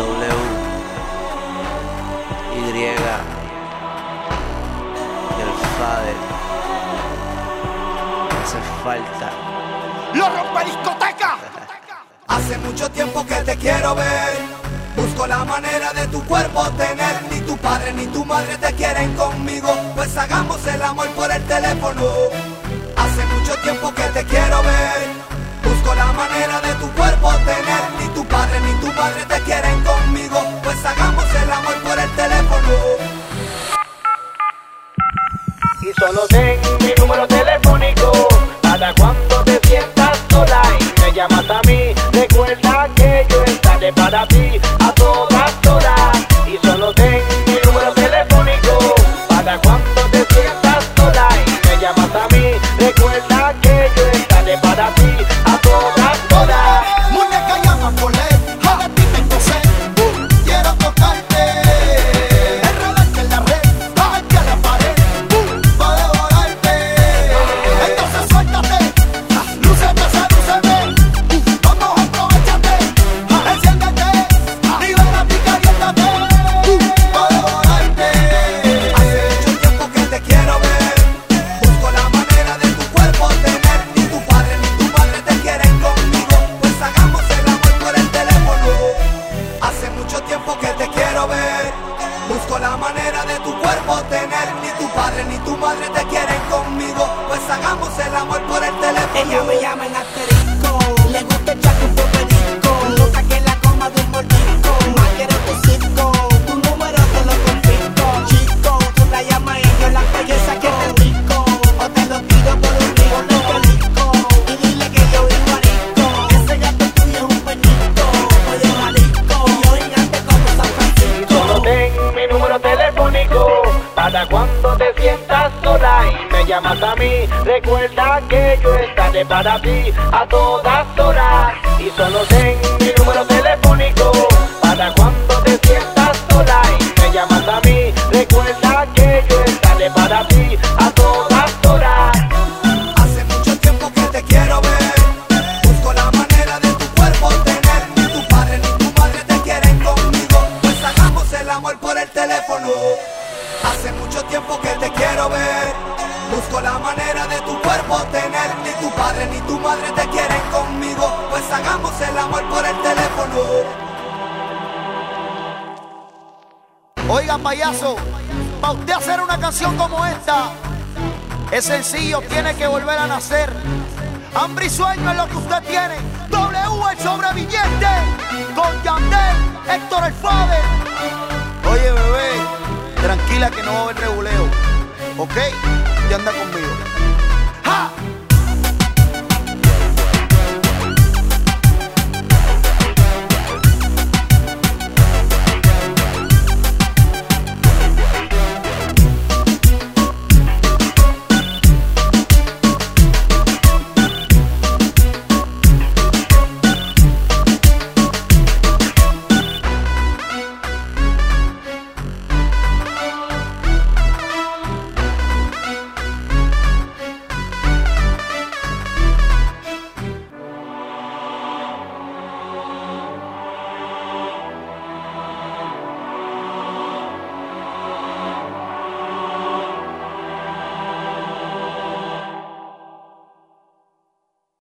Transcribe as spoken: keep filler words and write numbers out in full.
W, Y, y el Fader. Hace falta. ¡Lo rompe discoteca! Hace mucho tiempo que te quiero ver. Busco la manera de tu cuerpo tener. Ni tu padre ni tu madre te quieren conmigo, pues hagamos el amor por el teléfono. Hace mucho tiempo que te quiero ver. Busco la manera de tu cuerpo tener. Ni tu padre ni tu madre te quieren conmigo, pues hagamos el amor por el teléfono. Y solo ten mi número telefónico para cuando te sientas sola y me llamas a mí. Recuerda que yo estaré para ti a todas horas. Y solo ten mi número telefónico para cuando te sientas sola y me llamas a mí. Recuerda que yo estaré para ti a todas horas. Muñeca, llama por ley, ahora ti tengo sed. Uh, quiero tocarte, enredarte en la red, bajarte a la pared, uh, pa' devorarte. Entonces suéltate, ah, lúcete, sedúceme, uh, vamos, aprovechate, ah, enciéndete, ah, libérate y caliéntate, uh, pa' devorarte. Hace mucho tiempo que te quiero ver. Busco la manera de tu cuerpo tener. Ni tu padre ni tu madre te quieren conmigo, pues hagamos el amor por el teléfono. Hace mucho tiempo que te quiero ver. Busco la manera de tu cuerpo tener. Ni tu padre ni tu madre te quieren conmigo, pues hagamos el amor por el teléfono. Ella me llama en asterisco, le gusta echar un poperico, loca que la coma de un mordisco, más quiero tu circo, tu número te lo confisco, chico, tú la llamas y yo la pego, saque te rico, o te lo tiro por un río, no pelico, y dile que yo vivo arisco, ese gato tuyo es un penico, oye marisco, y yo gigante como San Francisco. Solo ten mi número telefónico para cuando te sientas sola y me llamas a mí. Recuerda que yo estaré para ti a todas horas. Y solo ten mi número telefónico para cuando te sientas sola y me llamas a mí. Recuerda que yo estaré para ti a todas horas. Hace mucho tiempo que te quiero ver. Busco la manera de tu cuerpo tener. Ni tu padre ni tu madre te quieren conmigo, pues hagamos el amor por el teléfono. Hace mucho tiempo que te quiero ver. Busco la manera de tu cuerpo tener. Ni tu padre ni tu madre te quieren conmigo, pues hagamos el amor por el teléfono. Oiga, payaso, para usted hacer una canción como esta, es sencillo, tiene que volver a nacer. Hambre y sueño es lo que usted tiene. W, el sobreviviente, con Yandel, Héctor el Fader. Oye, bebé, tranquila que no va a haber reguleo, ¿ok? Ya anda conmigo.